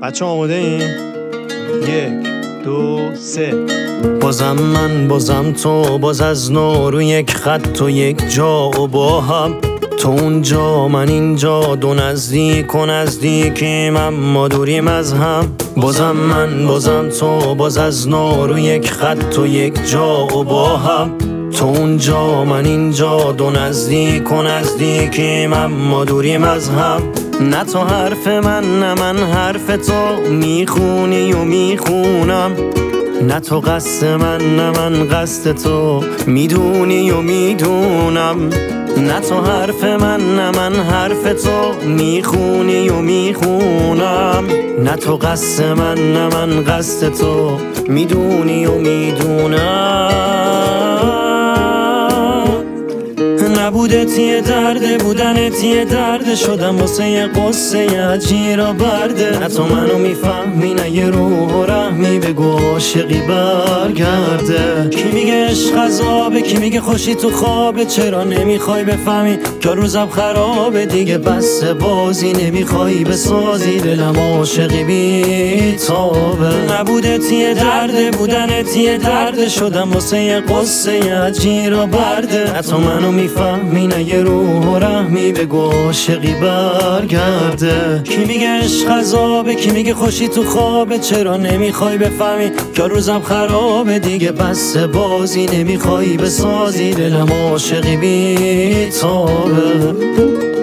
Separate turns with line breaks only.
بچه آماده این؟ 1 2 3
بازم من بازم تو، باز از نو رو یک خط و یک جا و با هم، تو اونجا من اینجا، دو نزدیک و نزدیکیم اما دوریم از هم. بازم من بازم تو، باز از نو رو یک خط و یک جا و با هم، تو اونجا من اینجا، دو نزدیک و نزدیکیم اما دوریم از هم. نه تو حرف من نه من حرف تو، میخونی و میخونم، نه تو قصد من نه من قصد تو، میدونی و میدونم. نه تو حرف من نه من حرف تو، میخونی و میخونم، نه تو قصد من نه من قصد تو، میدونی و میدونم. نبودت یه درده، بودنت یه درده، شدم واسه یه قصه عجیر و برده. نه تو منو میفهمی نه یه روح و رحمی، بگو عاشقی برگرده. کی میگه عشق عذابه، کی میگه خوشی تو خوابه، چرا نمیخوای بفهمی که روزم خرابه دیگه، بس بازی نمیخوای بسازی، دلم عاشقی بی تابه. نبودت یه درده، بودنت یه درده، شدم واسه یه قصه عجیر و برده. نه تو منو میفهمی نه یه روح و رحمی، بگو عاشقی برگرده. کی میگه عشق عذابه، کی میگه خوشی تو خوابه، چرا نمیخوای بفهمی که روزم خرابه دیگه، بس بازی نمیخوای بسازی، دلم عاشقی بی تابه.